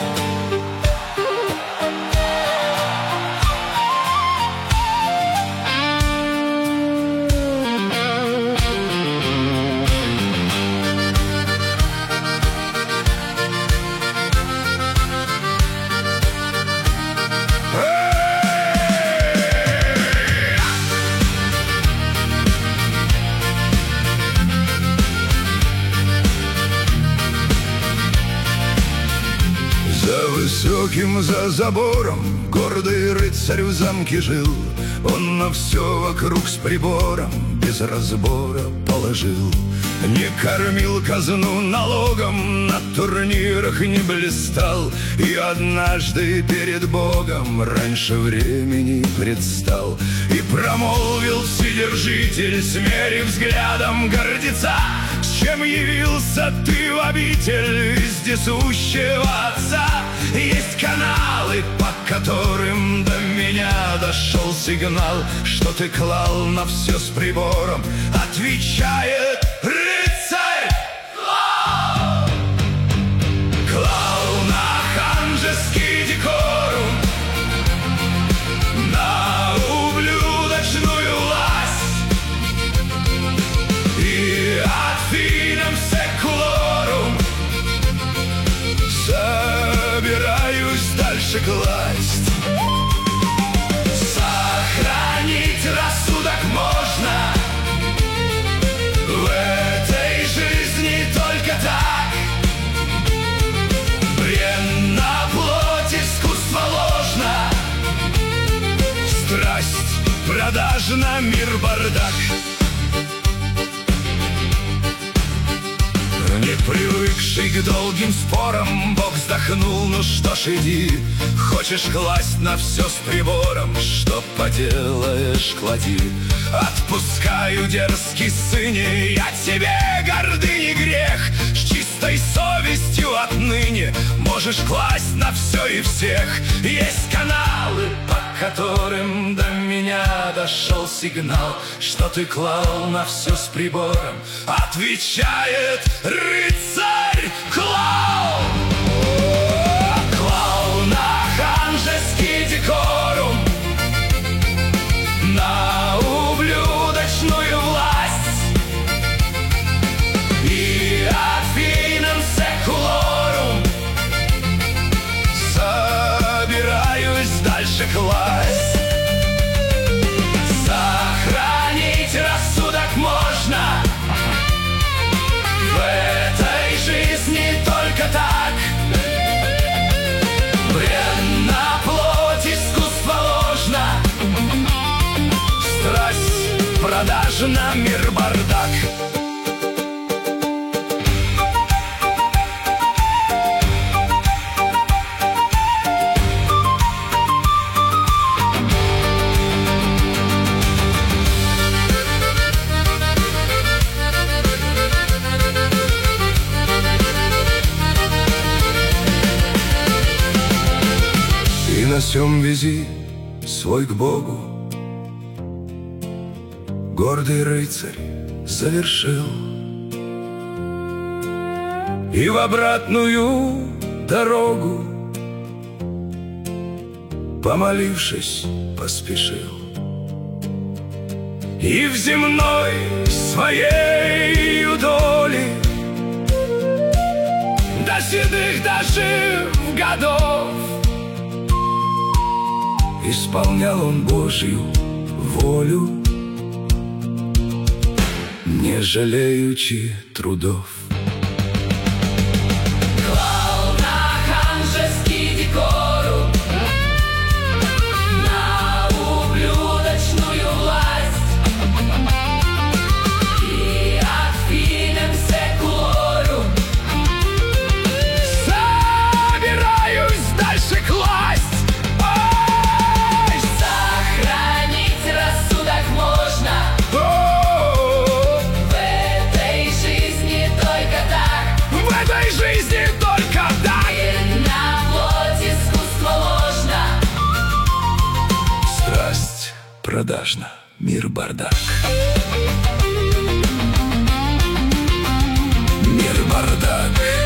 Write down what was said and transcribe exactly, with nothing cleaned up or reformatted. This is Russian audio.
Высоким за забором гордый рыцарь в замке жил. Он на все вокруг с прибором без разбора положил. Не кормил казну налогом, на турнирах не блистал. И однажды перед Богом раньше времени предстал. И промолвил вседержитель, смерив взглядом гордеца: с чем явился ты в обитель вездесущего Отца? Есть каналы, по которым до меня дошел сигнал, что ты клал на все с прибором. Отвечает рыцарь: клал! Клал на ханжеский декорум, на ублюдочную власть и Афинам секулорум. Собираюсь дальше класть. Сохранить рассудок можно в этой жизни только так. Бренна плоть, искусство ложно, страсть продажна, мир бардак. Не привыкший к долгим спорам, Бог вздохнул: ну что ж, иди. Хочешь класть на все с прибором, что поделаешь, клади. Отпускаю, дерзкий сыне, я тебе гордыни грех. С чистой совестью отныне можешь класть на все и всех. Есть каналы, по которым до меня дошел сигнал, что ты клал на все с прибором. Отвечает рыцарь: клал! Клал на ханжеский декорум, на ублюдочную власть и Афинам секулорум. Собираюсь дальше класть. Сохранить рассудок можно в этой жизни только так. Бренна плоть, искусство ложно, страсть продажна, мир бардак. На сём вези свой к Богу гордый рыцарь завершил, и в обратную дорогу, помолившись, поспешил. И в земной своей доли до седых дожив годов исполнял он Божью волю, не жалеючи трудов. Клал на ханжеский декорум, на ублюдочную власть и Афинам секулорум. Собираюсь дальше класть. Продажно, мир бардак. Мир бардак.